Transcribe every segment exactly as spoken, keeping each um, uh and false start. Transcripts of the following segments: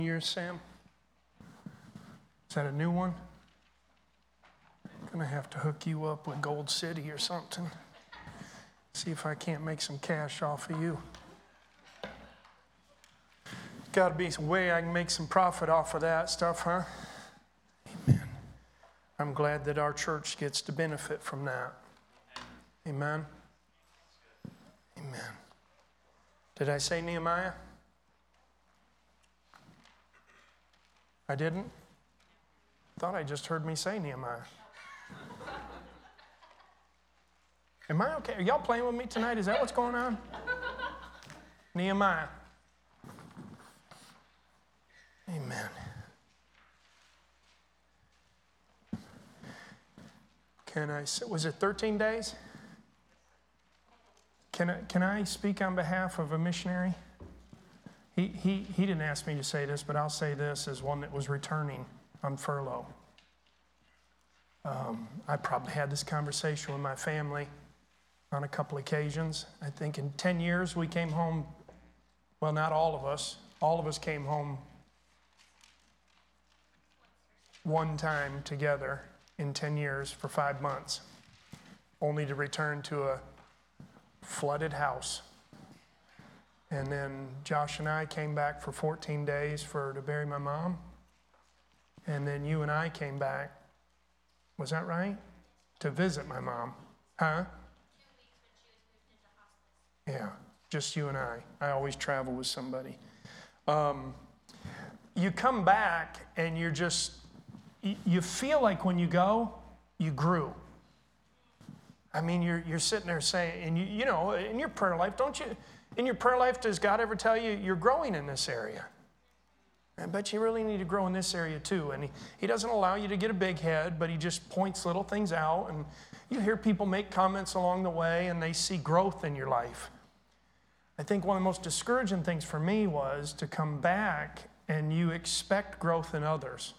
Yours, Sam? Is that a new one? Gonna have to hook you up with Gold City or something. See if I can't make some cash off of you. Gotta be some way I can make some profit off of that stuff, huh? Amen. I'm glad that our church gets to benefit from that. Amen. Amen. Did I say Nehemiah? I didn't? Thought I just heard me say Nehemiah. Am I okay? Are y'all playing with me tonight? Is that what's going on? Nehemiah. Amen. Can I, was it thirteen days? Can I, can I speak on behalf of a missionary? He, he, he didn't ask me to say this, but I'll say this as one that was returning on furlough. Um, I probably had this conversation with my family on a couple occasions. I think in ten years we came home, well, not all of us, all of us came home one time together in ten years for five months, only to return to a flooded house. And then Josh and I came back for fourteen days for to bury my mom. And then you and I came back, was that right? To visit my mom. Huh? Yeah, just you and I. I always travel with somebody. Um, you come back and you're just, you feel like when you go, you grew. I mean, you're you're sitting there saying, and you you know, in your prayer life, don't you, in your prayer life, does God ever tell you you're growing in this area? I bet you really need to grow in this area too. And he, he doesn't allow you to get a big head, but he just points little things out. And you hear people make comments along the way, and they see growth in your life. I think one of the most discouraging things for me was to come back and you expect growth in others.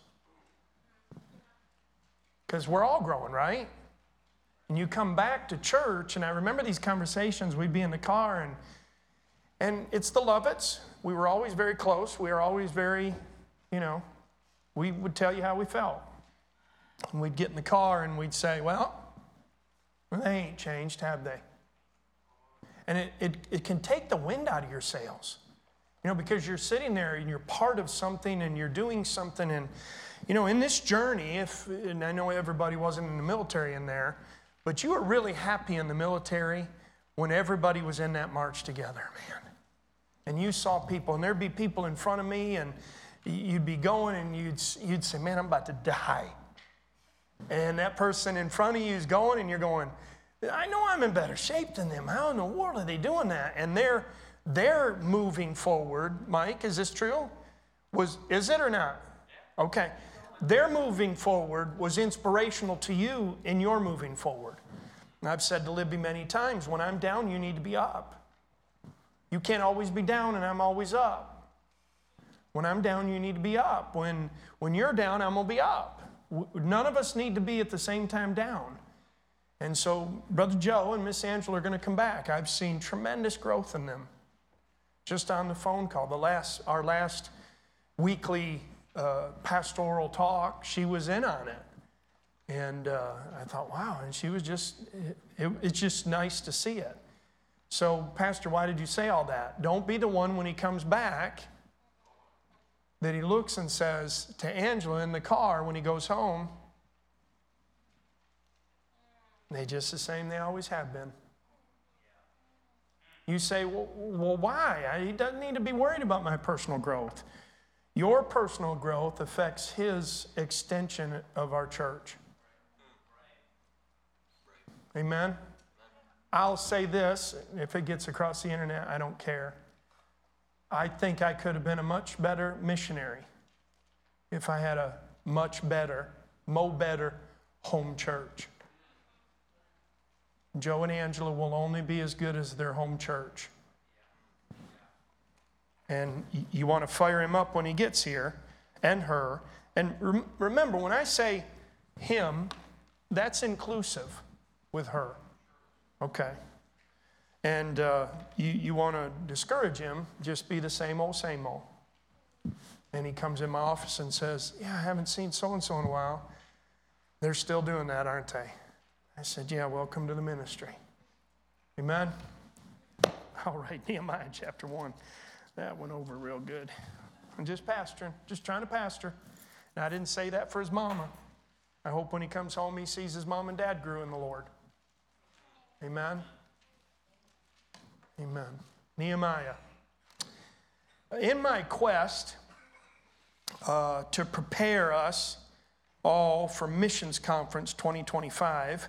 Because we're all growing, right? And you come back to church, and I remember these conversations, we'd be in the car, and and it's the Lovitts. We were always very close. We were always very, you know, we would tell you how we felt. And we'd get in the car and we'd say, well, they ain't changed, have they? And it, it, it can take the wind out of your sails. You know, because you're sitting there and you're part of something and you're doing something. And, you know, in this journey, if, and I know everybody wasn't in the military in there, but you were really happy in the military when everybody was in that march together, man. And you saw people, and there'd be people in front of me, and you'd be going, and you'd, you'd say, man, I'm about to die. And that person in front of you is going, and you're going, I know I'm in better shape than them. How in the world are they doing that? And they're, they're moving forward. Mike, is this true? Was, is it or not? Okay. Their moving forward was inspirational to you in your moving forward. And I've said to Libby many times, when I'm down, you need to be up. You can't always be down and I'm always up. When I'm down, you need to be up. When, when you're down, I'm going to be up. None of us need to be at the same time down. And so Brother Joe and Miss Angela are going to come back. I've seen tremendous growth in them. Just on the phone call, the last, our last weekly uh, pastoral talk, she was in on it. And uh, I thought, wow, and she was just, it, it, it's just nice to see it. So, Pastor, why did you say all that? Don't be the one when he comes back that he looks and says to Angela in the car when he goes home, they just the same they always have been. You say, well, well why? He doesn't need to be worried about my personal growth. Your personal growth affects his extension of our church. Amen? I'll say this, if it gets across the internet, I don't care. I think I could have been a much better missionary if I had a much better, mo better home church. Joe and Angela will only be as good as their home church. And you want to fire him up when he gets here, and her. And rem- remember, when I say him, that's inclusive with her. Okay. And uh, you, you want to discourage him, just be the same old, same old. And he comes in my office and says, yeah, I haven't seen so-and-so in a while. They're still doing that, aren't they? I said, yeah, welcome to the ministry. Amen? All right, Nehemiah chapter one. That went over real good. I'm just pastoring, just trying to pastor. And I didn't say that for his mama. I hope when he comes home he sees his mom and dad grew in the Lord. Amen? Amen. Nehemiah. In my quest uh, to prepare us all for Missions Conference twenty twenty-five,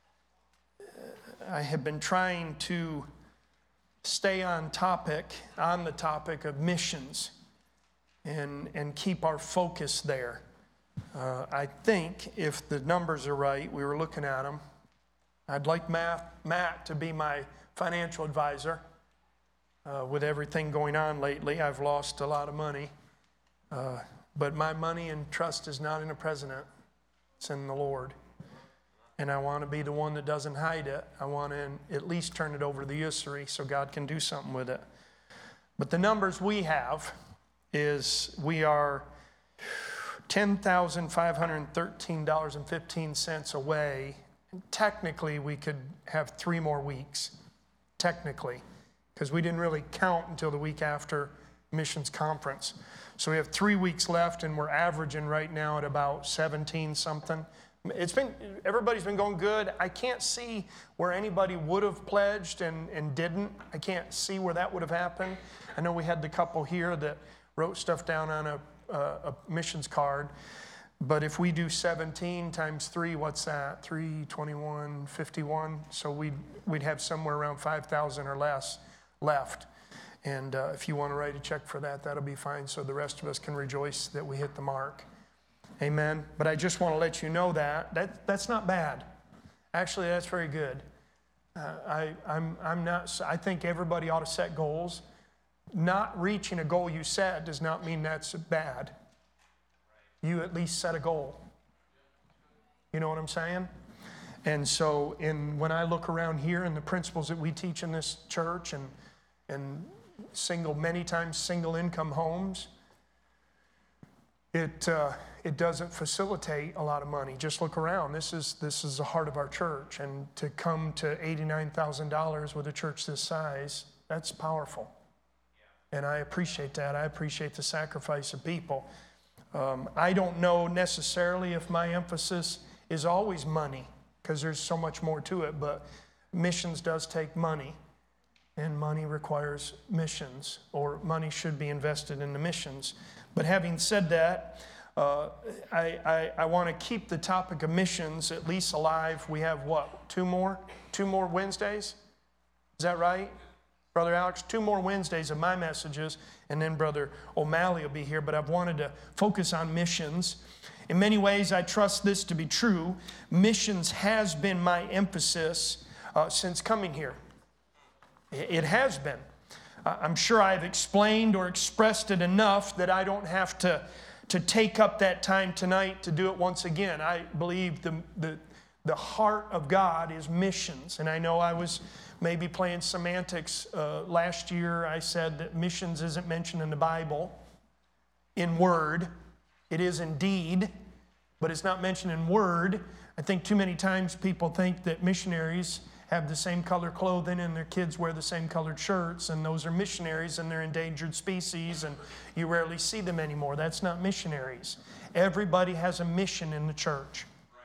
I have been trying to stay on topic, on the topic of missions and, and keep our focus there. Uh, I think if the numbers are right, we were looking at them, I'd like Matt, Matt to be my financial advisor. Uh, with everything going on lately, I've lost a lot of money. Uh, but my money and trust is not in a president. It's in the Lord. And I want to be the one that doesn't hide it. I want to at least turn it over to the usury so God can do something with it. But the numbers we have is we are ten thousand five hundred thirteen dollars and fifteen cents away. Technically, we could have three more weeks. Technically. Because we didn't really count until the week after missions conference. So we have three weeks left, and we're averaging right now at about seventeen something. It's been, everybody's been going good. I can't see where anybody would have pledged and, and didn't. I can't see where that would have happened. I know we had the couple here that wrote stuff down on a, a, a missions card. But if we do seventeen times three, what's that? three, twenty-one, fifty-one. So we'd, we'd have somewhere around five thousand or less left. And uh, if you want to write a check for that, that'll be fine. So the rest of us can rejoice that we hit the mark. Amen. But I just want to let you know that, that that's not bad. Actually, that's very good. Uh, I, I'm, I'm not, I think everybody ought to set goals. Not reaching a goal you set does not mean that's bad. You at least set a goal. You know what I'm saying? And so in, when I look around here and the principles that we teach in this church and, and single, many times single income homes, it, uh, it doesn't facilitate a lot of money. Just look around. This is, this is the heart of our church. And to come to eighty-nine thousand dollars with a church this size, that's powerful. And I appreciate that. I appreciate the sacrifice of people. Um, I don't know necessarily if my emphasis is always money, because there's so much more to it, but missions does take money, and money requires missions, or money should be invested in the missions. But having said that, uh, I, I, I want to keep the topic of missions at least alive. We have what, two more? Two more Wednesdays? Is that right? Brother Alex, two more Wednesdays of my messages, and then Brother O'Malley will be here, but I've wanted to focus on missions. In many ways, I trust this to be true. Missions has been my emphasis uh, since coming here. It has been. Uh, I'm sure I've explained or expressed it enough that I don't have to, to take up that time tonight to do it once again. I believe the, the, the heart of God is missions, and I know I was maybe playing semantics. Uh, last year I said that missions isn't mentioned in the Bible in word. It is indeed, but it's not mentioned in word. I think too many times people think that missionaries have the same color clothing and their kids wear the same colored shirts, and those are missionaries and they're endangered species and you rarely see them anymore. That's not missionaries. Everybody has a mission in the church.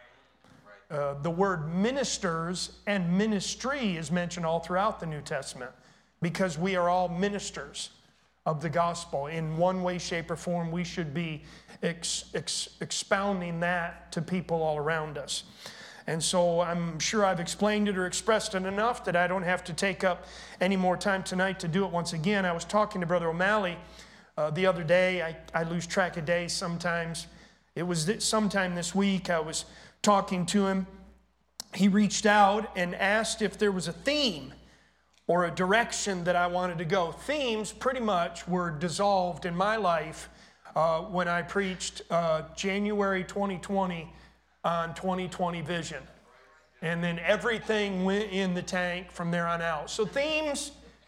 Uh, the word ministers and ministry is mentioned all throughout the New Testament because we are all ministers of the gospel. In one way, shape, or form, we should be ex- ex- expounding that to people all around us. And so I'm sure I've explained it or expressed it enough that I don't have to take up any more time tonight to do it once again. I was talking to Brother O'Malley uh, the other day. I, I lose track of days sometimes. It was th- sometime this week I was talking to him. He reached out and asked if there was a theme or a direction that I wanted to go. Themes pretty much were dissolved in my life uh, when I preached uh, January twenty twenty on twenty twenty vision. And then everything went in the tank from there on out. So themes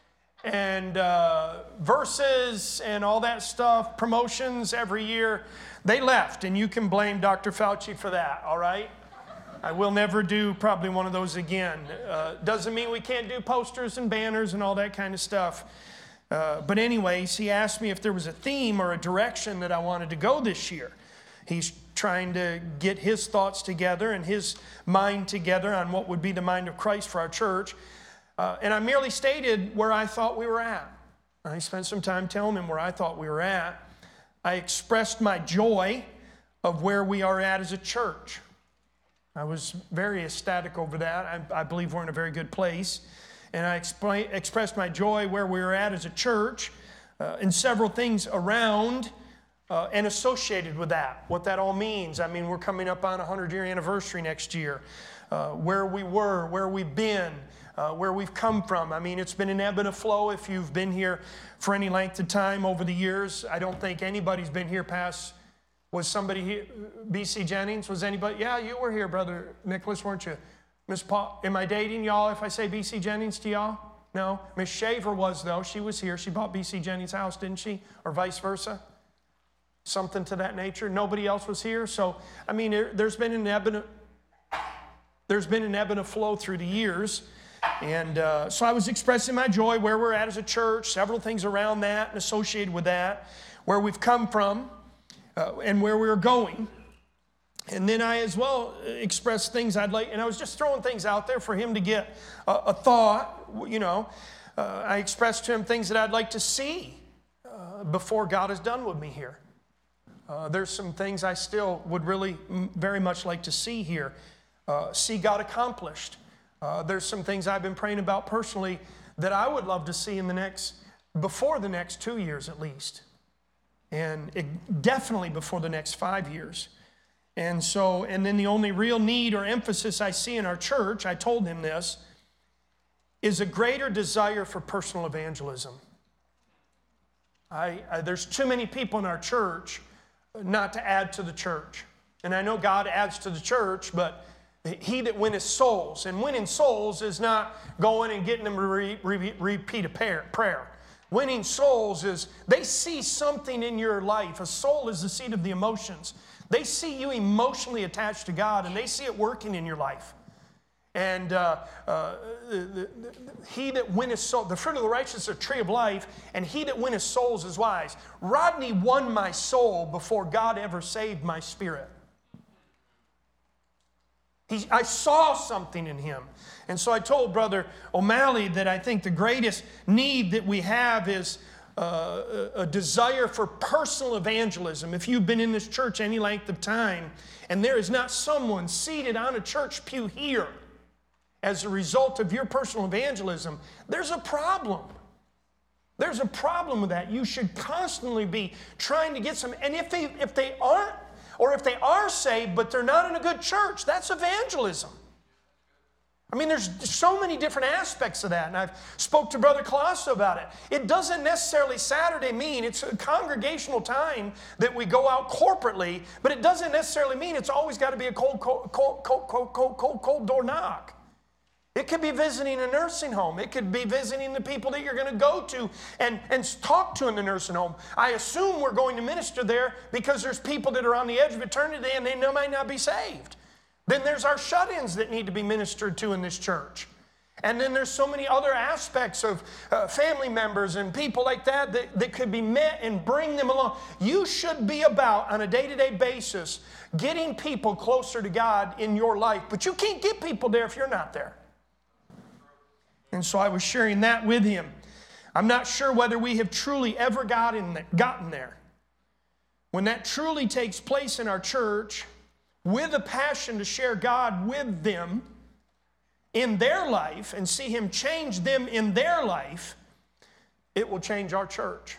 and uh, verses and all that stuff, promotions every year. They left, and you can blame Doctor Fauci for that, all right? I will never do probably one of those again. Uh, doesn't mean we can't do posters and banners and all that kind of stuff. Uh, but anyways, he asked me if there was a theme or a direction that I wanted to go this year. He's trying to get his thoughts together and his mind together on what would be the mind of Christ for our church. Uh, and I merely stated where I thought we were at. I spent some time telling him where I thought we were at. I expressed my joy of where we are at as a church. I was very ecstatic over that. I, I believe we're in a very good place. And I explain, expressed my joy where we were at as a church uh, and several things around uh, and associated with that, what that all means. I mean, we're coming up on a hundred-year anniversary next year. Uh, where we were, where we've been, uh, where we've come from. I mean, it's been an ebb and a flow if you've been here for any length of time over the years. I don't think anybody's been here past, was somebody here, B C Jennings? Was anybody? Yeah, you were here, Brother Nicholas, weren't you? Miss Paul, am I dating y'all if I say B C Jennings to y'all? No? Miss Shaver was, though. She was here. She bought B C Jennings' house, didn't she? Or vice versa? Something to that nature. Nobody else was here. So, I mean, there, there's been an ebb and a, there's been an ebb and a flow through the years. And uh, so I was expressing my joy where we're at as a church, several things around that and associated with that, where we've come from uh, and where we're going. And then I as well expressed things I'd like, and I was just throwing things out there for him to get a, a thought, you know. Uh, I expressed to him things that I'd like to see uh, before God is done with me here. Uh, there's some things I still would really m- very much like to see here, uh, see God accomplished. Uh, there's some things I've been praying about personally that I would love to see in the next, before the next two years at least. And it, definitely before the next five years. And so, and then the only real need or emphasis I see in our church, I told him this, is a greater desire for personal evangelism. I, I, there's too many people in our church not to add to the church. And I know God adds to the church, but he that winneth souls. And winning souls is not going and getting them to re, re, repeat a prayer. Winning souls is they see something in your life. A soul is the seat of the emotions. They see you emotionally attached to God, and they see it working in your life. And uh, uh, the, the, the, he that winneth souls, the fruit of the righteous is a tree of life, and he that winneth souls is wise. Rodney won my soul before God ever saved my spirit. He, I saw something in him. And so I told Brother O'Malley that I think the greatest need that we have is uh, a, a desire for personal evangelism. If you've been in this church any length of time, and there is not someone seated on a church pew here as a result of your personal evangelism, there's a problem. There's a problem with that. You should constantly be trying to get some, and if they, if they aren't, or if they are saved, but they're not in a good church, that's evangelism. I mean, there's so many different aspects of that, and I've spoke to Brother Colosso about it. It doesn't necessarily Saturday mean it's a congregational time that we go out corporately, but it doesn't necessarily mean it's always got to be a cold, cold, cold, cold, cold, cold, cold, cold door knock. It could be visiting a nursing home. It could be visiting the people that you're going to go to and, and talk to in the nursing home. I assume we're going to minister there because there's people that are on the edge of eternity and they might not be saved. Then there's our shut-ins that need to be ministered to in this church. And then there's so many other aspects of uh, family members and people like that, that that could be met and bring them along. You should be about, on a day-to-day basis, getting people closer to God in your life. But you can't get people there if you're not there. And so I was sharing that with him. I'm not sure whether we have truly ever got in there, gotten there. When that truly takes place in our church, with a passion to share God with them in their life and see Him change them in their life, it will change our church.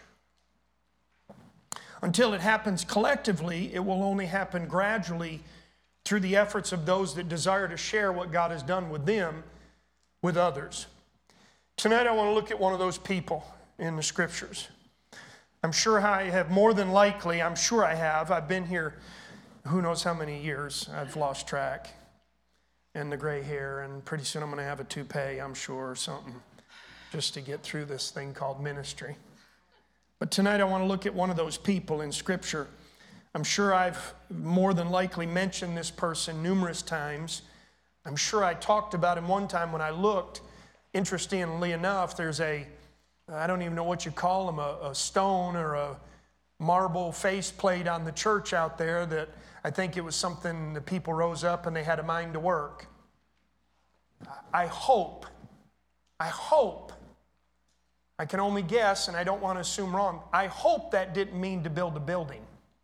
Until it happens collectively, it will only happen gradually through the efforts of those that desire to share what God has done with them with others. Tonight I want to look at one of those people in the Scriptures. I'm sure I have more than likely, I'm sure I have. I've been here who knows how many years. I've lost track. And the gray hair, and pretty soon I'm going to have a toupee, I'm sure, or something. just to get through this thing called ministry. But tonight I want to look at one of those people in Scripture. I'm sure I've more than likely mentioned this person numerous times. I'm sure I talked about him one time when I looked. Interestingly enough, there's a, I don't even know what you call them, a, a stone or a marble faceplate on the church out there that I think it was something the people rose up and they had a mind to work. I hope, I hope, I can only guess and I don't want to assume wrong, I hope that didn't mean to build a building.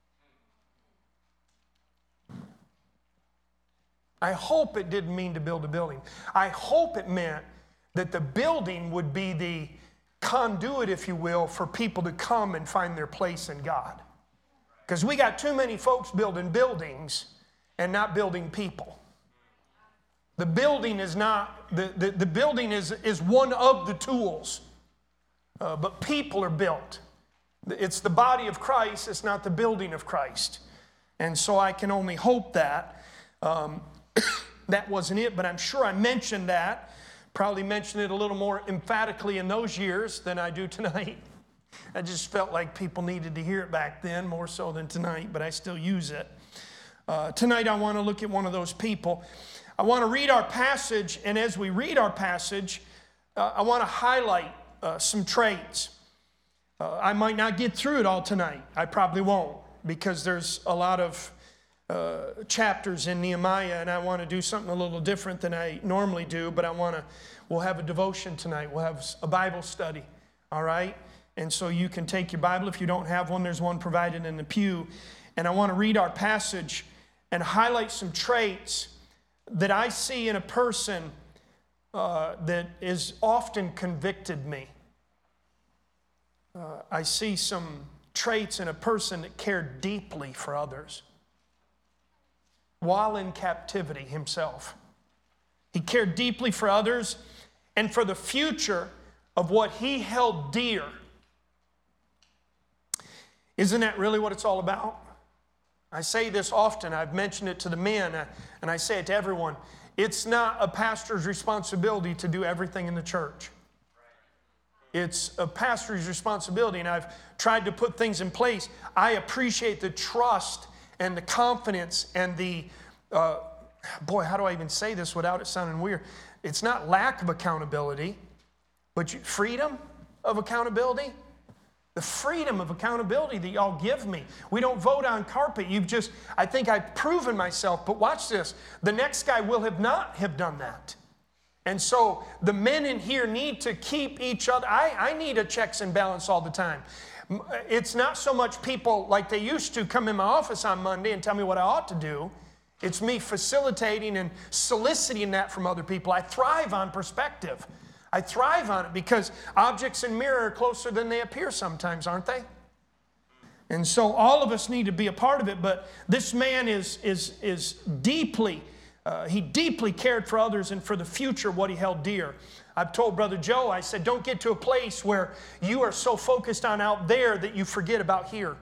I hope it didn't mean to build a building. I hope it meant that the building would be the conduit, if you will, for people to come and find their place in God. Because we got too many folks building buildings and not building people. The building is not, the, the, the building is, is one of the tools, uh, but people are built. It's the body of Christ, it's not the building of Christ. And so I can only hope that. Um, that wasn't it, but I'm sure I mentioned that. Probably mentioned it a little more emphatically in those years than I do tonight. I just felt like people needed to hear it back then more so than tonight, but I still use it. Uh, tonight I want to look at one of those people. I want to read our passage, and as we read our passage, uh, I want to highlight uh, some traits. Uh, I might not get through it all tonight. I probably won't, because there's a lot of Uh, chapters in Nehemiah, and I want to do something a little different than I normally do, but I want to, we'll have a devotion tonight. We'll have a Bible study, all right? And so you can take your Bible. If you don't have one, there's one provided in the pew. And I want to read our passage and highlight some traits that I see in a person uh, that has often convicted me. Uh, I see some traits in a person that cared deeply for others while in captivity himself. He cared deeply for others and for the future of what he held dear. Isn't that really what it's all about? I say this often. I've mentioned it to the men, uh, and I say it to everyone. It's not a pastor's responsibility to do everything in the church. It's a pastor's responsibility, and I've tried to put things in place. I appreciate the trust and the confidence and the, uh, boy, how do I even say this without it sounding weird? It's not lack of accountability, but you, freedom of accountability. The freedom of accountability that y'all give me. We don't vote on carpet. You've just, I think I've proven myself, but watch this. The next guy will have not have done that. And so the men in here need to keep each other. I, I need a checks and balance all the time. It's not so much people like they used to come in my office on Monday and tell me what I ought to do. It's me facilitating and soliciting that from other people. I thrive on perspective. I thrive on it because objects in mirror are closer than they appear sometimes, aren't they? And so all of us need to be a part of it, but this man is, is, is deeply, uh, he deeply cared for others and for the future what he held dear. I've told Brother Joe, I said, don't get to a place where you are so focused on out there that you forget about here.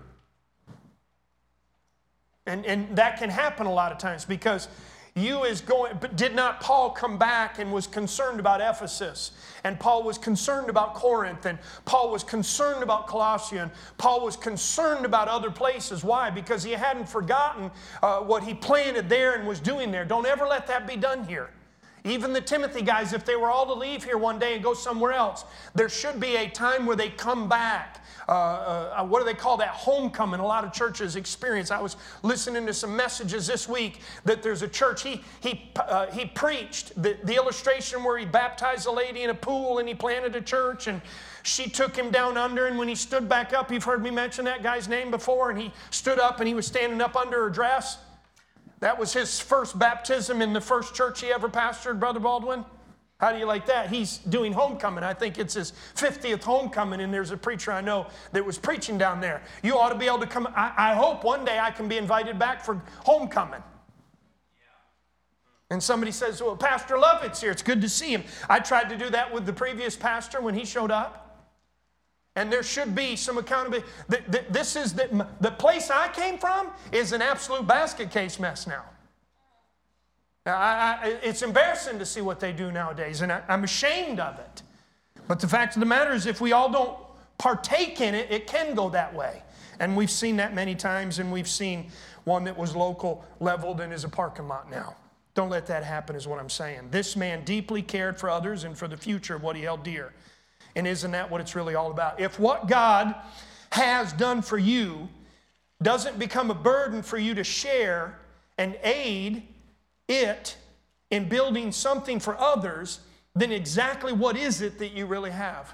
And, and that can happen a lot of times because you is going, but did not Paul come back and was concerned about Ephesus? And Paul was concerned about Corinth, and Paul was concerned about Colossae, and Paul was concerned about other places. Why? Because he hadn't forgotten uh, what he planted there and was doing there. Don't ever let that be done here. Even the Timothy guys, if they were all to leave here one day and go somewhere else, there should be a time where they come back. Uh, uh, what do they call that? Homecoming. A lot of churches experience. I was listening to some messages this week that there's a church. He he uh, he preached the, the illustration where he baptized a lady in a pool and he planted a church and she took him down under, and when he stood back up, you've heard me mention that guy's name before, and he stood up and he was standing up under her dress. That was his first baptism in the first church he ever pastored, Brother Baldwin. How do you like that? He's doing homecoming. I think it's his fiftieth homecoming, and there's a preacher I know that was preaching down there. You ought to be able to come. I, I hope one day I can be invited back for homecoming. And somebody says, well, Pastor Lovett's here. It's good to see him. I tried to do that with the previous pastor when he showed up. And there should be some accountability. This is the, the place I came from is an absolute basket case mess now. I, I, it's embarrassing to see what they do nowadays, and I, I'm ashamed of it. But the fact of the matter is, if we all don't partake in it, it can go that way. And we've seen that many times, and we've seen one that was local leveled and is a parking lot now. Don't let that happen is what I'm saying. This man deeply cared for others and for the future of what he held dear. And isn't that what it's really all about? If what God has done for you doesn't become a burden for you to share and aid it in building something for others, then exactly what is it that you really have?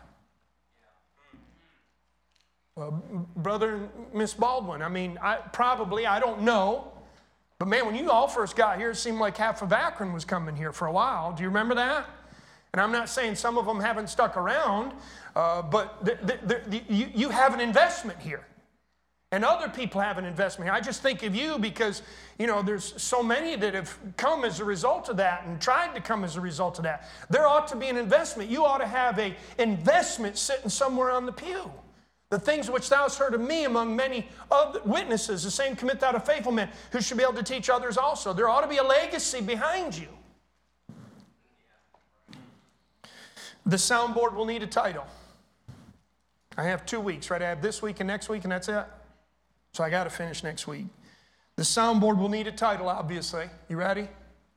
Well, Brother and Miss Baldwin, I mean, I, probably, I don't know. But man, when you all first got here, it seemed like half of Akron was coming here for a while. Do you remember that? And I'm not saying some of them haven't stuck around, uh, but the, the, the, you, you have an investment here. And other people have an investment here. I just think of you because, you know, there's so many that have come as a result of that and tried to come as a result of that. There ought to be an investment. You ought to have an investment sitting somewhere on the pew. The things which thou hast heard of me among many other witnesses, the same commit thou to faithful men who should be able to teach others also. There ought to be a legacy behind you. The soundboard will need a title. I have two weeks, right? I have this week and next week, and that's it. So I got to finish next week. The soundboard will need a title, obviously. You ready?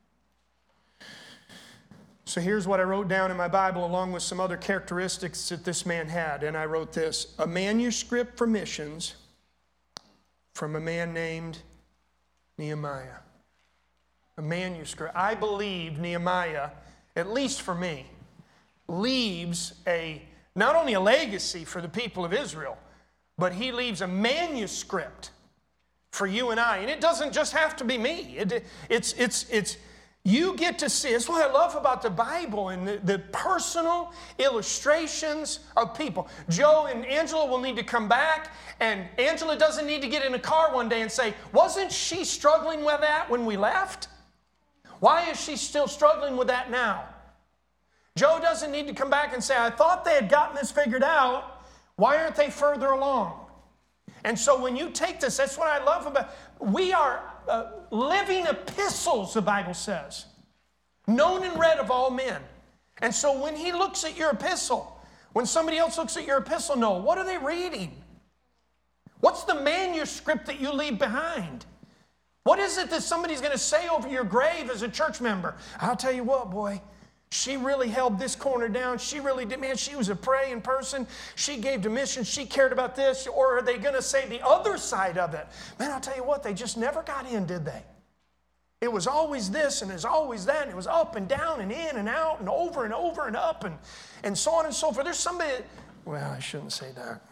So here's what I wrote down in my Bible along with some other characteristics that this man had. And I wrote this: a manuscript for missions from a man named Nehemiah. A manuscript. I believe Nehemiah, at least for me, leaves a not only a legacy for the people of Israel, but he leaves a manuscript for you and I. And it doesn't just have to be me. It, it's, it's, it's, you get to see, that's what I love about the Bible and the, the personal illustrations of people. Joe and Angela will need to come back, and Angela doesn't need to get in a car one day and say, wasn't she struggling with that when we left? Why is she still struggling with that now? Joe doesn't need to come back and say, I thought they had gotten this figured out. Why aren't they further along? And so when you take this, that's what I love about, we are uh, living epistles, the Bible says, known and read of all men. And so when he looks at your epistle, when somebody else looks at your epistle, no, what are they reading? What's the manuscript that you leave behind? What is it that somebody's going to say over your grave as a church member? I'll tell you what, boy. She really held this corner down. She really did. Man, she was a praying person. She gave to missions. She cared about this. Or are they going to say the other side of it? Man, I'll tell you what, they just never got in, did they? It was always this and it was always that. And it was up and down and in and out and over and over and up and, and so on and so forth. There's somebody, that, well, I shouldn't say that.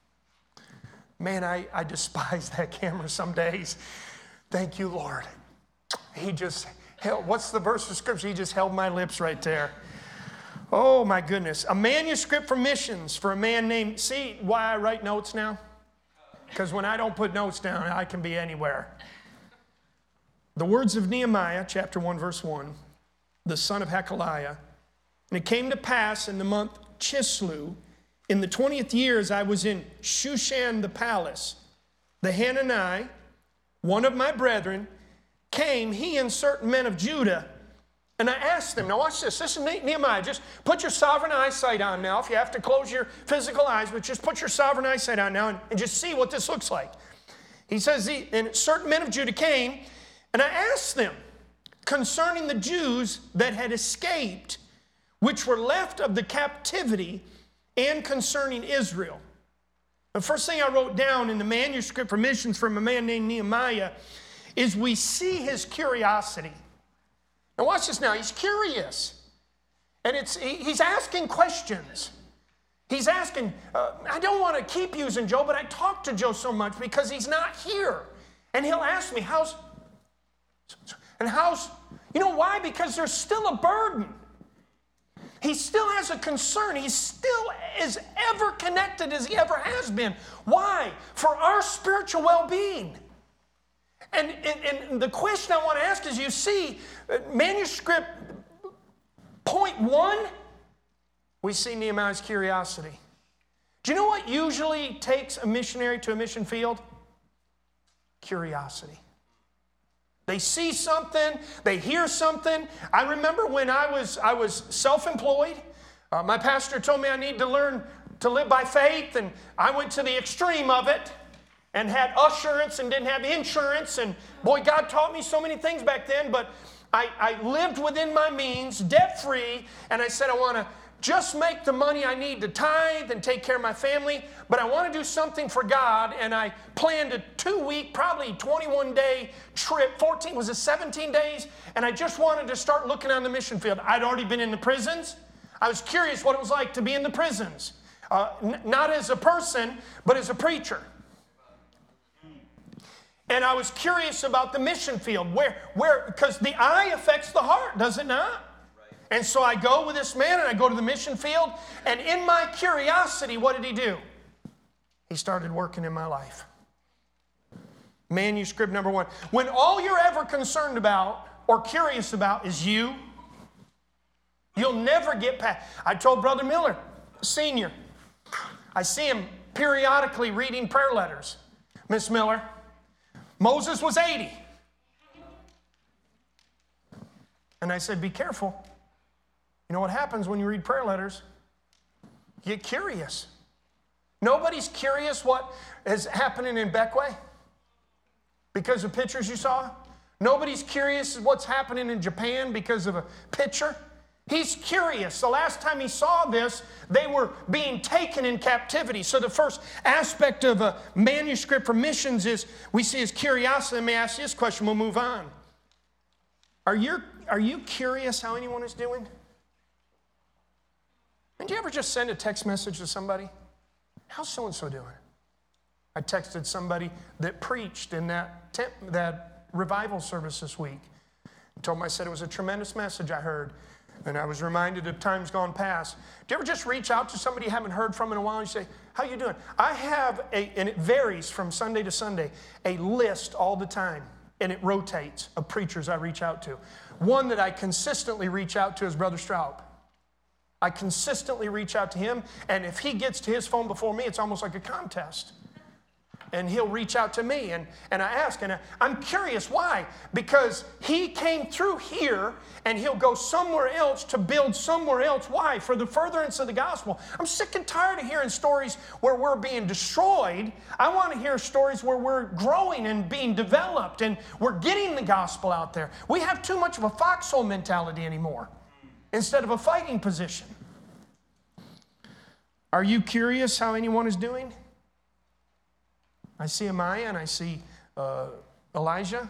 Man, I, I despise that camera some days. Thank you, Lord. He just... What's the verse of Scripture? He just held my lips right there. Oh, my goodness. A manuscript for missions for a man named... See why I write notes now? Because when I don't put notes down, I can be anywhere. The words of Nehemiah, chapter one, verse one, the son of Hekeliah. And it came to pass in the month Chislew, in the twentieth year, as I was in Shushan the palace, the Hanani, one of my brethren, came, he and certain men of Judah, and I asked them, now watch this, this is Nehemiah, just put your sovereign eyesight on now, if you have to close your physical eyes, but just put your sovereign eyesight on now and, and just see what this looks like. He says, he, and certain men of Judah came, and I asked them concerning the Jews that had escaped, which were left of the captivity, and concerning Israel. The first thing I wrote down in the manuscript for missions from a man named Nehemiah is we see his curiosity. Now watch this now. He's curious. And it's he's asking questions. He's asking, uh, I don't want to keep using Joe, but I talk to Joe so much because he's not here. And he'll ask me, how's, and how's, you know why? Because there's still a burden. He still has a concern. He's still as ever connected as he ever has been. Why? For our spiritual well-being. And, and, and the question I want to ask is, you see, manuscript point one, we see Nehemiah's curiosity. Do you know what usually takes a missionary to a mission field? Curiosity. They see something, they hear something. I remember when I was, I was self-employed, uh, Uh, my pastor told me I need to learn to live by faith, and I went to the extreme of it and had assurance and didn't have insurance. And boy, God taught me so many things back then, but I, I lived within my means, debt-free, and I said I want to just make the money I need to tithe and take care of my family, but I want to do something for God, and I planned a two-week, probably twenty-one day trip, fourteen, was it seventeen days? And I just wanted to start looking on the mission field. I'd already been in the prisons. I was curious what it was like to be in the prisons, uh, n- not as a person, but as a preacher. And I was curious about the mission field, where, where, because the eye affects the heart, does it not? And so I go with this man and I go to the mission field, and in my curiosity, what did he do? He started working in my life. Manuscript number one. When all you're ever concerned about or curious about is you, you'll never get past. I told Brother Miller, senior, I see him periodically reading prayer letters. Miss Miller, Moses was eighty. And I said, be careful. You know what happens when you read prayer letters? You get curious. Nobody's curious what is happening in Beckway because of pictures you saw. Nobody's curious what's happening in Japan because of a picture. He's curious. The last time he saw this, they were being taken in captivity. So the first aspect of a manuscript for missions is we see his curiosity. Let me ask you this question, we'll move on. Are you, are you curious how anyone is doing? Did you ever just send a text message to somebody? How's so-and-so doing? I texted somebody that preached in that, temp, that revival service this week. I told him, I said it was a tremendous message I heard. And I was reminded of times gone past. Do you ever just reach out to somebody you haven't heard from in a while and you say, how you doing? I have, a, and it varies from Sunday to Sunday, a list all the time. And it rotates of preachers I reach out to. One that I consistently reach out to is Brother Straub. I consistently reach out to him, and if he gets to his phone before me, it's almost like a contest. And he'll reach out to me, and, and I ask, and I, I'm curious why. Because he came through here, and he'll go somewhere else to build somewhere else. Why? For the furtherance of the gospel. I'm sick and tired of hearing stories where we're being destroyed. I want to hear stories where we're growing and being developed, and we're getting the gospel out there. We have too much of a foxhole mentality anymore instead of a fighting position. Are you curious how anyone is doing? I see Amaya and I see uh, Elijah.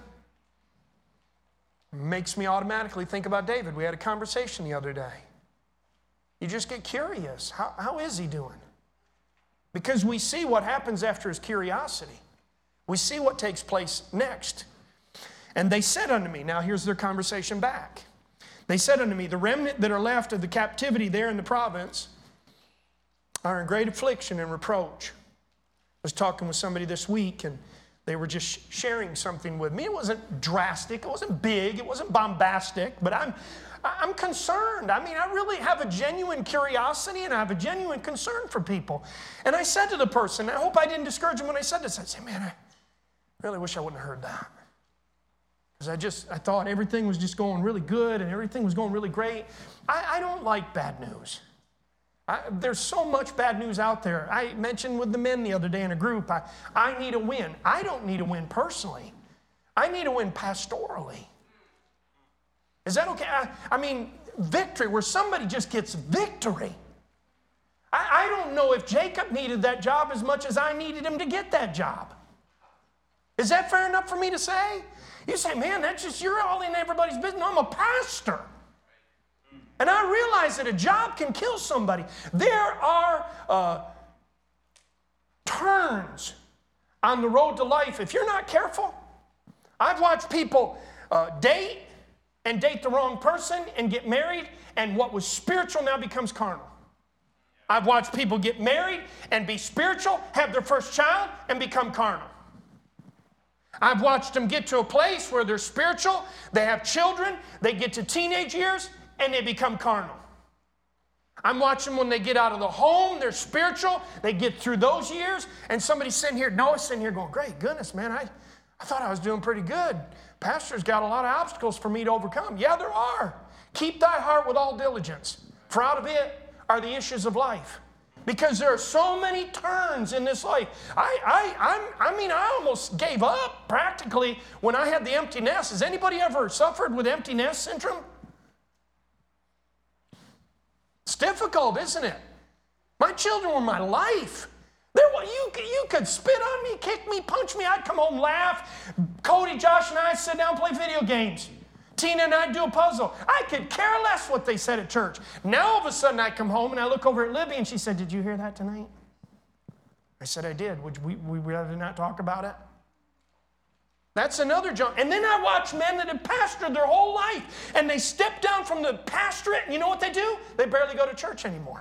It makes me automatically think about David. We had a conversation the other day. You just get curious. How, how is he doing? Because we see what happens after his curiosity. We see what takes place next. And they said unto me, now here's their conversation back. They said unto me, the remnant that are left of the captivity there in the province are in great affliction and reproach. I was talking with somebody this week, and they were just sharing something with me. It wasn't drastic, it wasn't big, it wasn't bombastic, but I'm, I'm concerned. I mean, I really have a genuine curiosity, and I have a genuine concern for people. And I said to the person, I hope I didn't discourage them when I said this. I said, man, I really wish I wouldn't have heard that. Because I just, I thought everything was just going really good, and everything was going really great. I, I don't like bad news. I, there's so much bad news out there. I mentioned with the men the other day in a group, I, I need a win. I don't need a win personally. I need a win pastorally. Is that okay? I, I mean, victory, where somebody just gets victory. I, I don't know if Jacob needed that job as much as I needed him to get that job. Is that fair enough for me to say? You say, man, that's just, you're all in everybody's business. No, I'm a pastor. And I realize that a job can kill somebody. There are uh, turns on the road to life. If you're not careful, I've watched people uh, date and date the wrong person and get married, and what was spiritual now becomes carnal. I've watched people get married and be spiritual, have their first child, and become carnal. I've watched them get to a place where they're spiritual, they have children, they get to teenage years, and they become carnal. I'm watching when they get out of the home, they're spiritual, they get through those years, and somebody's sitting here, Noah's sitting here going, great goodness, man, I, I thought I was doing pretty good. Pastor's got a lot of obstacles for me to overcome. Yeah, there are. Keep thy heart with all diligence, for out of it are the issues of life. Because there are so many turns in this life. I, I, I'm, I mean, I almost gave up practically when I had the empty nest. Has anybody ever suffered with empty nest syndrome? It's difficult, isn't it? My children were my life. They were, you, you could spit on me, kick me, punch me. I'd come home, laugh. Cody, Josh, and I sit down and play video games. Tina and I do a puzzle. I could care less what they said at church. Now all of a sudden I come home and I look over at Libby and she said, "Did you hear that tonight?" I said, "I did. Would we, we rather not talk about it?" That's another junk. And then I watch men that have pastored their whole life and they step down from the pastorate and you know what they do? They barely go to church anymore.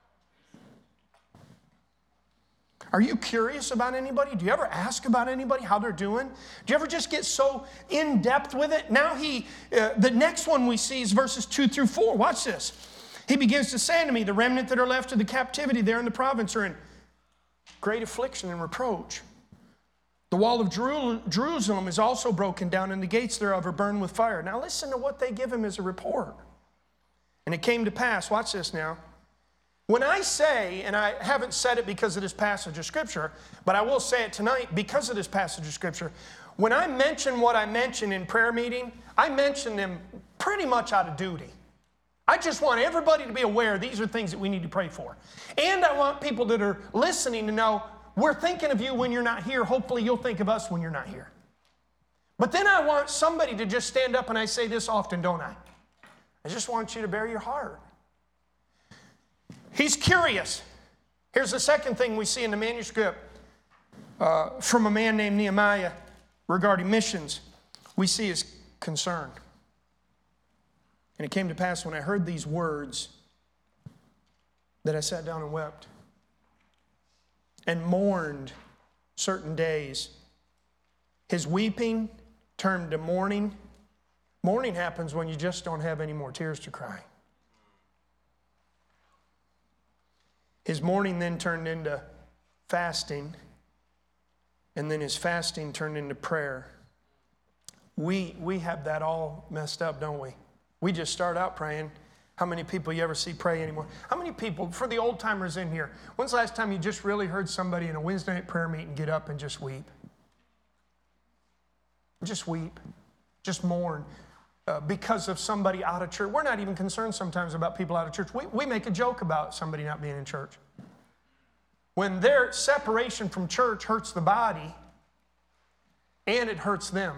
Are you curious about anybody? Do you ever ask about anybody, how they're doing? Do you ever just get so in depth with it? Now he, uh, the next one we see is verses two through four. Watch this. He begins to say unto me, the remnant that are left of the captivity there in the province are in great affliction and reproach. The wall of Jerusalem is also broken down, and the gates thereof are burned with fire. Now listen to what they give him as a report. And it came to pass, watch this now. When I say, and I haven't said it because of this passage of Scripture, but I will say it tonight because of this passage of Scripture. When I mention what I mention in prayer meeting, I mention them pretty much out of duty. I just want everybody to be aware these are things that we need to pray for. And I want people that are listening to know we're thinking of you when you're not here. Hopefully you'll think of us when you're not here. But then I want somebody to just stand up, and I say this often, don't I? I just want you to bear your heart. He's curious. Here's the second thing we see in the manuscript uh, from a man named Nehemiah regarding missions. We see his concern. And it came to pass when I heard these words that I sat down and wept and mourned certain days. His weeping turned to mourning. Mourning happens when you just don't have any more tears to cry. His mourning then turned into fasting, and then his fasting turned into prayer. We, we have that all messed up, don't we? We just start out praying. How many people you ever see pray anymore? How many people, for the old timers in here, when's the last time you just really heard somebody in a Wednesday night prayer meeting get up and just weep? Just weep. Just mourn. Uh, because of somebody out of church. We're not even concerned sometimes about people out of church. We, we make a joke about somebody not being in church. When their separation from church hurts the body, and it hurts them.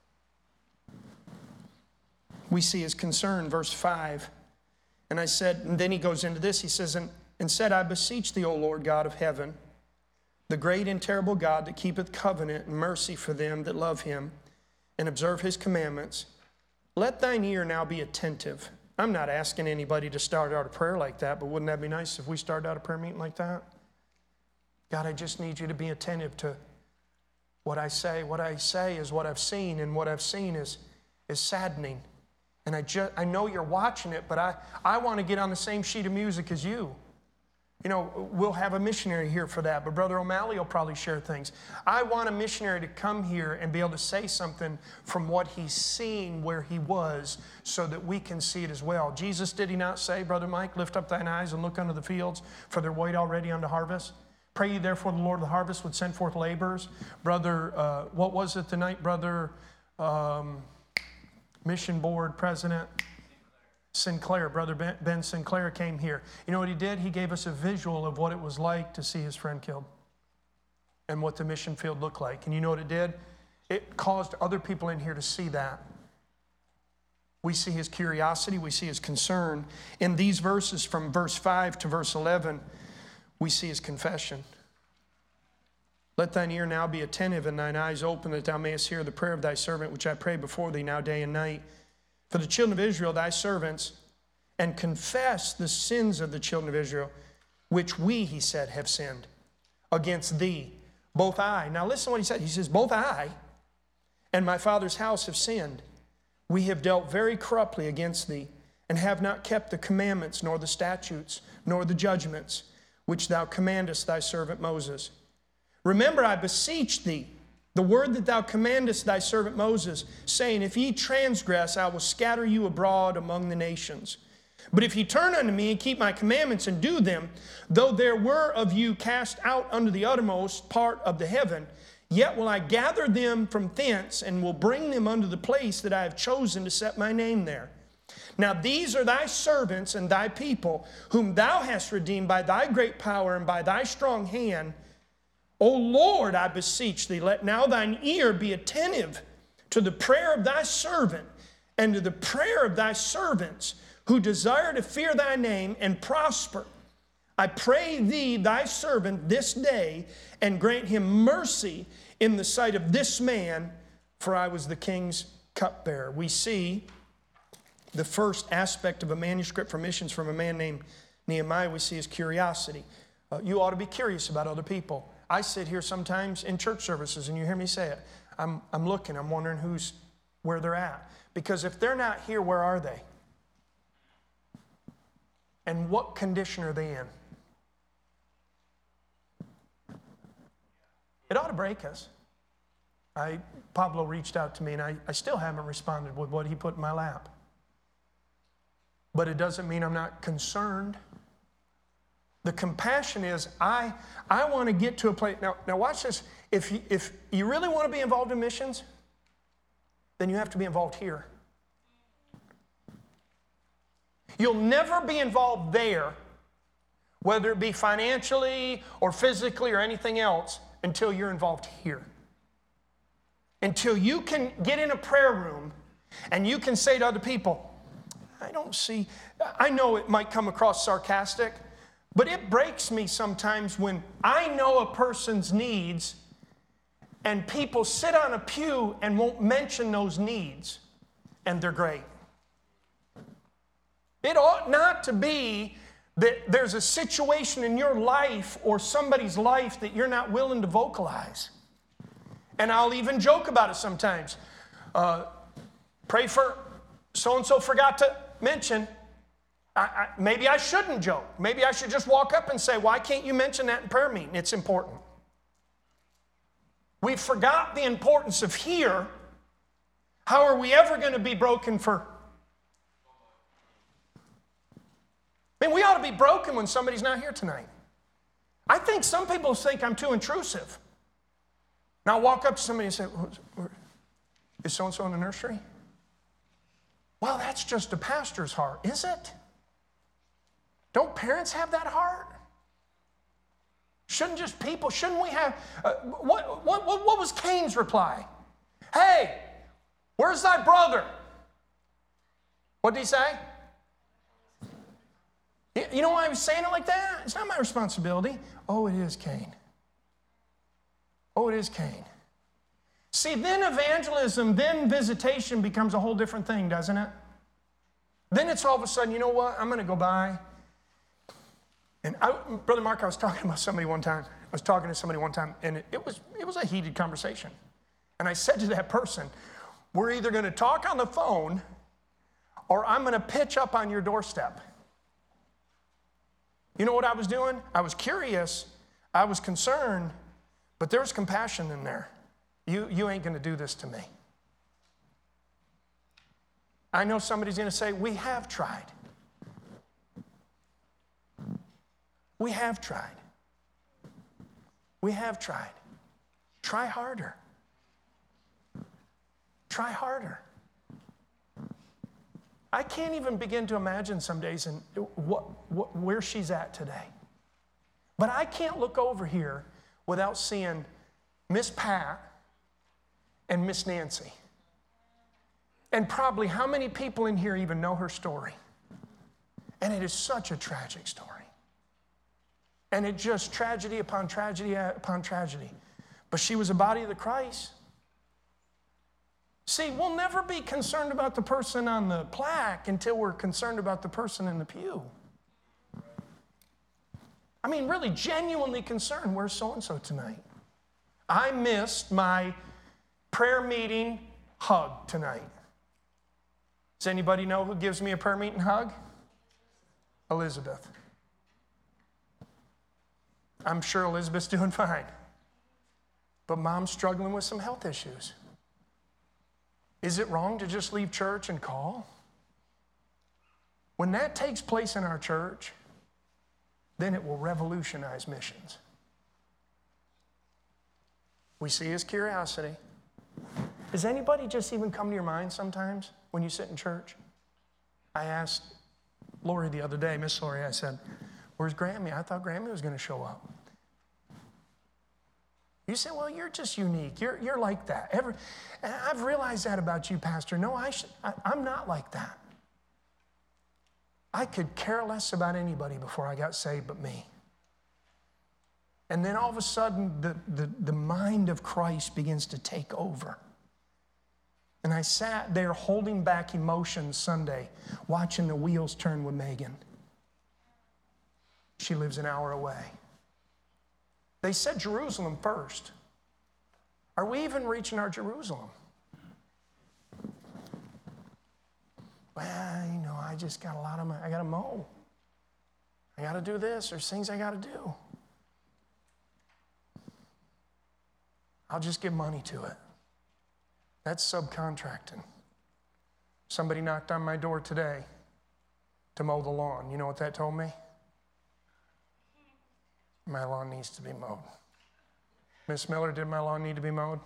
We see his concern, verse five. And I said, and then he goes into this, he says, and, and said, I beseech thee, O Lord God of heaven, the great and terrible God that keepeth covenant and mercy for them that love him and observe his commandments, let thine ear now be attentive. I'm not asking anybody to start out a prayer like that, but wouldn't that be nice if we started out a prayer meeting like that? God, I just need you to be attentive to what I say. What I say is what I've seen, and what I've seen is, is saddening. And I, just, I know you're watching it, but I, I want to get on the same sheet of music as you. You know, we'll have a missionary here for that, but Brother O'Malley will probably share things. I want a missionary to come here and be able to say something from what he's seen where he was so that we can see it as well. Jesus, did he not say, Brother Mike, lift up thine eyes and look unto the fields, for they're white already unto harvest? Pray ye therefore the Lord of the harvest would send forth laborers. Brother, uh, what was it tonight, Brother um, Mission Board President? Sinclair, Brother Ben, Ben Sinclair came here. You know what he did? He gave us a visual of what it was like to see his friend killed and what the mission field looked like. And you know what it did? It caused other people in here to see that. We see his curiosity. We see his concern. In these verses from verse five to verse eleven, we see his confession. Let thine ear now be attentive and thine eyes open, that thou mayest hear the prayer of thy servant, which I pray before thee now day and night. For the children of Israel, thy servants, and confess the sins of the children of Israel, which we, he said, have sinned against thee. Both I, now listen to what he said. He says, both I and my father's house have sinned. We have dealt very corruptly against thee, and have not kept the commandments, nor the statutes, nor the judgments, which thou commandest thy servant Moses. Remember, I beseech thee, the word that thou commandest thy servant Moses, saying, if ye transgress, I will scatter you abroad among the nations. But if ye turn unto me and keep my commandments and do them, though there were of you cast out unto the uttermost part of the heaven, yet will I gather them from thence and will bring them unto the place that I have chosen to set my name there. Now these are thy servants and thy people, whom thou hast redeemed by thy great power and by thy strong hand. O Lord, I beseech thee, let now thine ear be attentive to the prayer of thy servant and to the prayer of thy servants, who desire to fear thy name and prosper. I pray thee, thy servant, this day, and grant him mercy in the sight of this man, for I was the king's cupbearer. We see the first aspect of a manuscript for missions from a man named Nehemiah, we see his curiosity. Uh, you ought to be curious about other people. I sit here sometimes in church services, and you hear me say it. I'm, I'm looking, I'm wondering who's, where they're at. Because if they're not here, where are they? And what condition are they in? It ought to break us. I, Pablo reached out to me, and I, I still haven't responded with what he put in my lap. But it doesn't mean I'm not concerned. The compassion is, I, I want to get to a place. Now, now watch this. If you, if you really want to be involved in missions, then you have to be involved here. You'll never be involved there, whether it be financially or physically or anything else, until you're involved here. Until you can get in a prayer room and you can say to other people, I don't see, I know it might come across sarcastic, but it breaks me sometimes when I know a person's needs and people sit on a pew and won't mention those needs, and they're great. It ought not to be that there's a situation in your life or somebody's life that you're not willing to vocalize. And I'll even joke about it sometimes. Uh, pray for so-and-so forgot to mention. I, I, maybe I shouldn't joke. Maybe I should just walk up and say, why can't you mention that in prayer meeting? It's important. We forgot the importance of here. How are we ever going to be broken for? I mean, we ought to be broken when somebody's not here tonight. I think some people think I'm too intrusive. Now I'll walk up to somebody and say, is so-and-so in the nursery? Well, that's just a pastor's heart, is it? Don't parents have that heart? Shouldn't just people, shouldn't we have, uh, what, what, what, what was Cain's reply? Hey, where's thy brother? What did he say? You know why I was saying it like that? It's not my responsibility. Oh, it is Cain. Oh, it is Cain. See, then evangelism, then visitation becomes a whole different thing, doesn't it? Then it's all of a sudden, you know what? I'm going to go by. And I, Brother Mark, I was talking about somebody one time. I was talking to somebody one time, and it, it was it was a heated conversation. And I said to that person, we're either going to talk on the phone or I'm going to pitch up on your doorstep. You know what I was doing? I was curious. I was concerned. But there was compassion in there. You, you ain't going to do this to me. I know somebody's going to say, we have tried. We have tried. We have tried. Try harder. Try harder. I can't even begin to imagine some days in what, what, where she's at today. But I can't look over here without seeing Miss Pat and Miss Nancy. And probably how many people in here even know her story? And it is such a tragic story. And it just tragedy upon tragedy upon tragedy. But she was a body of the Christ. See, we'll never be concerned about the person on the plaque until we're concerned about the person in the pew. I mean, really genuinely concerned. Where's so-and-so tonight? I missed my prayer meeting hug tonight. Does anybody know who gives me a prayer meeting hug? Elizabeth. I'm sure Elizabeth's doing fine. But Mom's struggling with some health issues. Is it wrong to just leave church and call? When that takes place in our church, then it will revolutionize missions. We see his curiosity. Does anybody just even come to your mind sometimes when you sit in church? I asked Lori the other day, Miss Lori, I said, where's Grammy? I thought Grammy was going to show up. You say, well, you're just unique. You're, you're like that. Every, and I've realized that about you, Pastor. No, I should, I, I'm not like that. I could care less about anybody before I got saved but me. And then all of a sudden, the, the, the mind of Christ begins to take over. And I sat there holding back emotions Sunday, watching the wheels turn with Megan. She lives an hour away. They said Jerusalem first. Are we even reaching our Jerusalem? Well, you know, I just got a lot of my, I got to mow. I got to do this. There's things I got to do. I'll just give money to it. That's subcontracting. Somebody knocked on my door today to mow the lawn. You know what that told me? My lawn needs to be mowed. Miss Miller, did my lawn need to be mowed?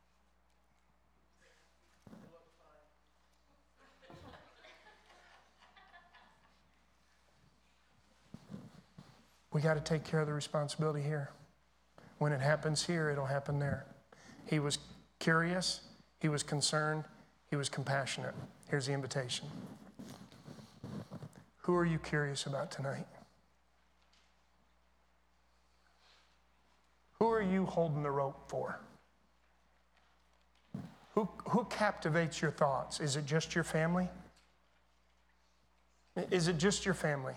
We got to take care of the responsibility here. When it happens here, it'll happen there. He was curious, he was concerned, he was compassionate. Here's the invitation. Who are you curious about tonight? Who are you holding the rope for? Who, who captivates your thoughts? Is it just your family? Is it just your family?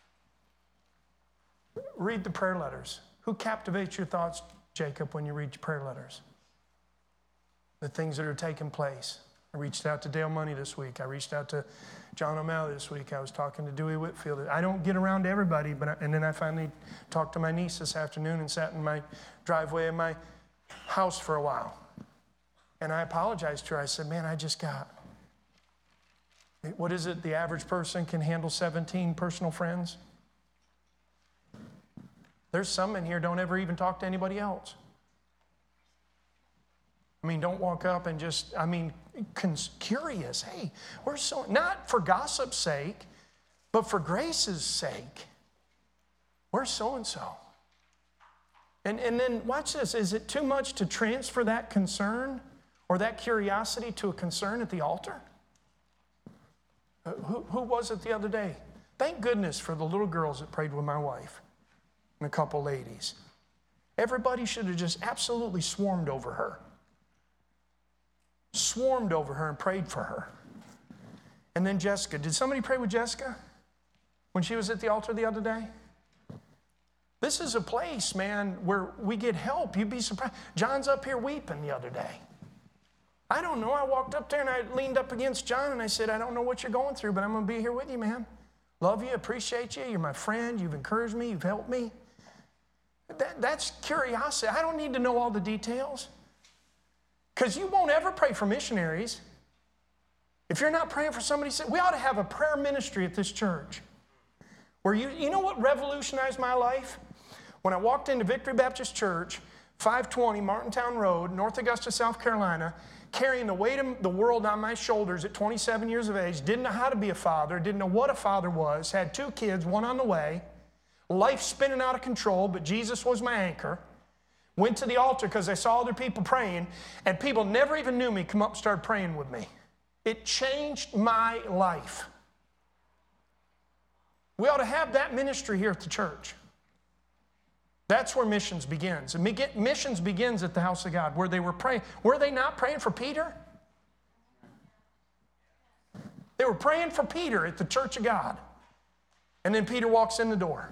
Read the prayer letters. Who captivates your thoughts, Jacob, when you read your prayer letters? The things that are taking place. I reached out to Dale Money this week. I reached out to John O'Malley this week. I was talking to Dewey Whitfield. I don't get around to everybody, but I, and then I finally talked to my niece this afternoon and sat in my driveway in my house for a while. And I apologized to her. I said, man, I just got, what is it? The average person can handle seventeen personal friends? There's some in here don't ever even talk to anybody else. I mean, don't walk up and just, I mean, curious. Hey, we're so, not for gossip's sake, but for grace's sake. Where's so-and-so? And, and then watch this. Is it too much to transfer that concern or that curiosity to a concern at the altar? Uh, who, who was it the other day? Thank goodness for the little girls that prayed with my wife and a couple ladies. Everybody should have just absolutely swarmed over her. Swarmed over her and prayed for her. And then Jessica. Did somebody pray with Jessica when she was at the altar the other day? This is a place, man, where we get help. You'd be surprised. John's up here weeping the other day. I don't know. I walked up there and I leaned up against John and I said, I don't know what you're going through, but I'm going to be here with you, man. Love you, appreciate you. You're my friend. You've encouraged me. You've helped me. That, that's curiosity. I don't need to know all the details. Because you won't ever pray for missionaries. If you're not praying for somebody, we ought to have a prayer ministry at this church. Where you, you know what revolutionized my life? When I walked into Victory Baptist Church, five twenty Martintown Road, North Augusta, South Carolina, carrying the weight of the world on my shoulders at twenty-seven years of age, didn't know how to be a father, didn't know what a father was, had two kids, one on the way, life spinning out of control, but Jesus was my anchor. Went to the altar because I saw other people praying, and people never even knew me come up and start praying with me. It changed my life. We ought to have that ministry here at the church. That's where missions begins. And missions begins at the house of God, where they were praying. Were they not praying for Peter? They were praying for Peter at the church of God. And then Peter walks in the door.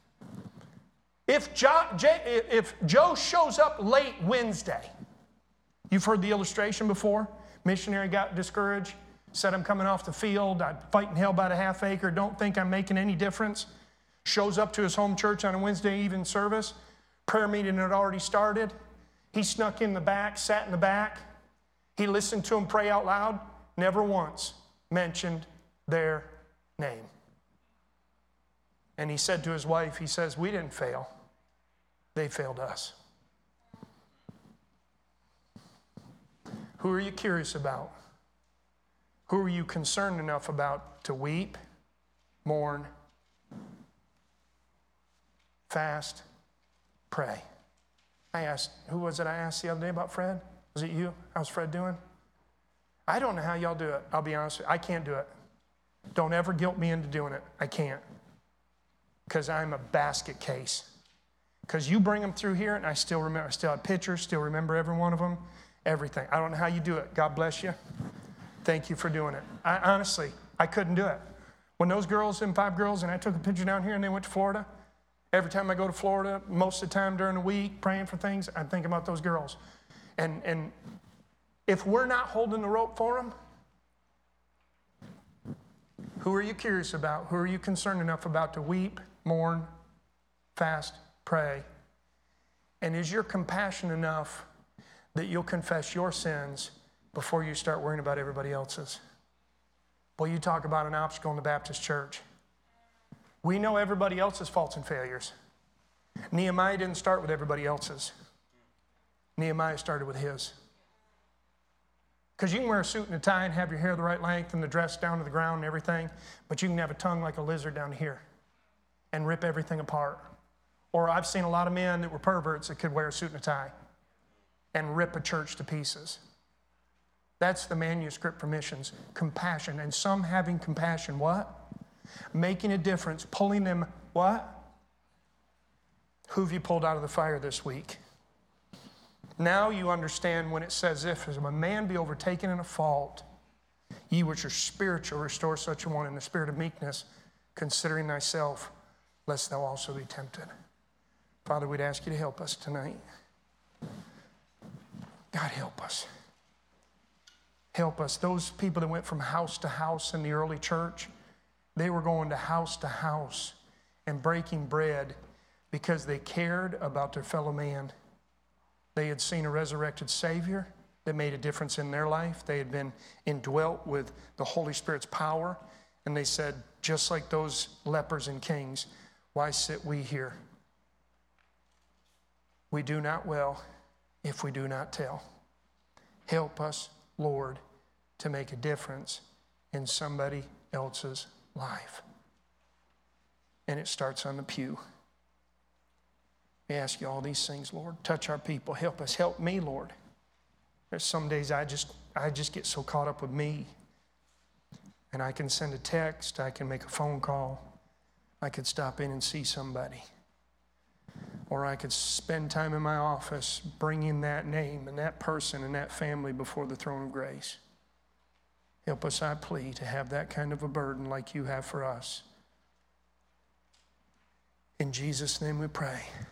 If Joe, if Joe shows up late Wednesday, you've heard the illustration before. Missionary got discouraged, said, I'm coming off the field. I'm fighting hell by the half acre. Don't think I'm making any difference. Shows up to his home church on a Wednesday evening service. Prayer meeting had already started. He snuck in the back, sat in the back. He listened to him pray out loud. Never once mentioned their name. And he said to his wife, he says, we didn't fail. They failed us. Who are you curious about? Who are you concerned enough about to weep, mourn, fast, pray? I asked, who was it I asked the other day about Fred? Was it you? How's Fred doing? I don't know how y'all do it. I'll be honest with you. I can't do it. Don't ever guilt me into doing it. I can't. Because I'm a basket case. Because you bring them through here, and I still remember, I still have pictures, still remember every one of them, everything. I don't know how you do it. God bless you. Thank you for doing it. I, honestly, I couldn't do it. When those girls, them five girls, and I took a picture down here and they went to Florida, every time I go to Florida, most of the time during the week, praying for things, I'm thinking about those girls. And, and if we're not holding the rope for them, who are you curious about? Who are you concerned enough about to weep, mourn, fast, pray? And is your compassion enough that you'll confess your sins before you start worrying about everybody else's? Boy, you talk about an obstacle in the Baptist church. We know everybody else's faults and failures. Nehemiah didn't start with everybody else's. Nehemiah started with his. Because you can wear a suit and a tie and have your hair the right length and the dress down to the ground and everything, but you can have a tongue like a lizard down here and rip everything apart. Or I've seen a lot of men that were perverts that could wear a suit and a tie and rip a church to pieces. That's the manuscript for missions, compassion. And some having compassion, what? Making a difference, pulling them, what? Who have you pulled out of the fire this week? Now you understand when it says, if a man be overtaken in a fault, ye which are spiritual, restore such a one in the spirit of meekness, considering thyself, lest thou also be tempted. Father, we'd ask you to help us tonight. God, help us. Help us. Those people that went from house to house in the early church, they were going to house to house and breaking bread because they cared about their fellow man. They had seen a resurrected Savior that made a difference in their life. They had been indwelt with the Holy Spirit's power. And they said, just like those lepers and kings, why sit we here? We do not well if we do not tell. Help us, Lord, to make a difference in somebody else's life. And it starts on the pew. We ask you all these things, Lord. Touch our people. Help us. Help me, Lord. There's some days I just, I just get so caught up with me. And I can send a text. I can make a phone call. I could stop in and see somebody. Or I could spend time in my office bringing that name and that person and that family before the throne of grace. Help us, I plead, to have that kind of a burden like you have for us. In Jesus' name we pray.